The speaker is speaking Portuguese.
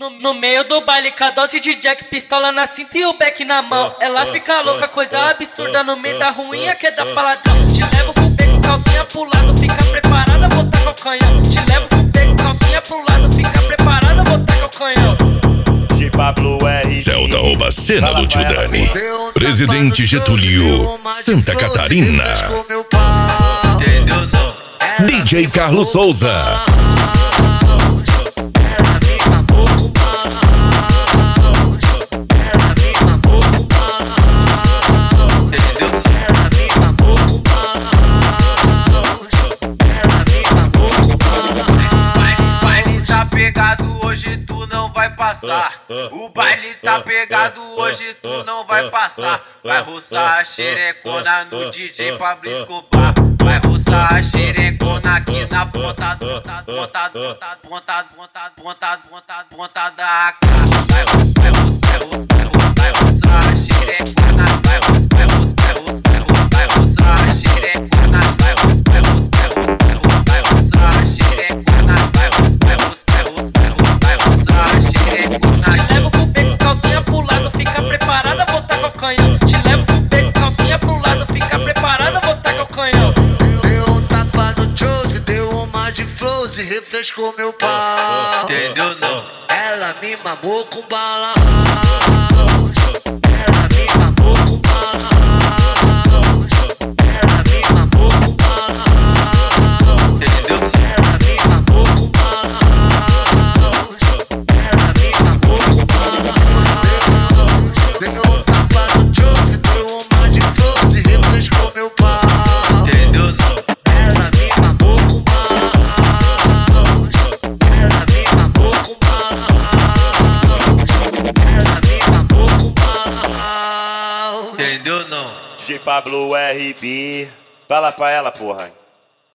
No meio do baile, com a dose de Jack, pistola na cinta e o beck na mão. Ela fica louca, coisa absurda no meio da ruinha que é da paladão. Te levo com o beco, calcinha pro lado, fica preparada, botar com o canhão. Te levo com o beco, calcinha pro lado, fica preparada, botar com o canhão. Celta Oba, cena do tio Dani. Presidente Getúlio, Santa Catarina. Entendeu não? DJ Carlos Souza. Hoje tu não vai passar. O baile tá pegado, hoje tu não vai passar. Vai roçar a xerecona no DJ Pablo Escobar. Vai roçar a xerecona aqui na ponta da AK. Vai roçar a xerecona, vai roçar a xerecona, vai roçar a xerecona, Te levo com o beco, calcinha pro lado, fica preparada, botar com o canhão. Te levo com o beco, calcinha pro lado, fica preparada, botar com o canhão. Deu um tapa no Chose, deu uma de flows e refrescou meu pau. entendeu não? Ela me mamou com bala. Ela me mamou com bala. Ela me mamou com bala. Entendeu? Ela me mamou com bala. Ela me mamou com bala. Deu um tapa no Chose, deu uma de flows e refrescou meu pau. Entendeu não? Ela me mamou com bala. Ela me mamou com bala. Ela me mamou com bala. Entendeu não? DJ Pablo RB. Fala pra ela, porra.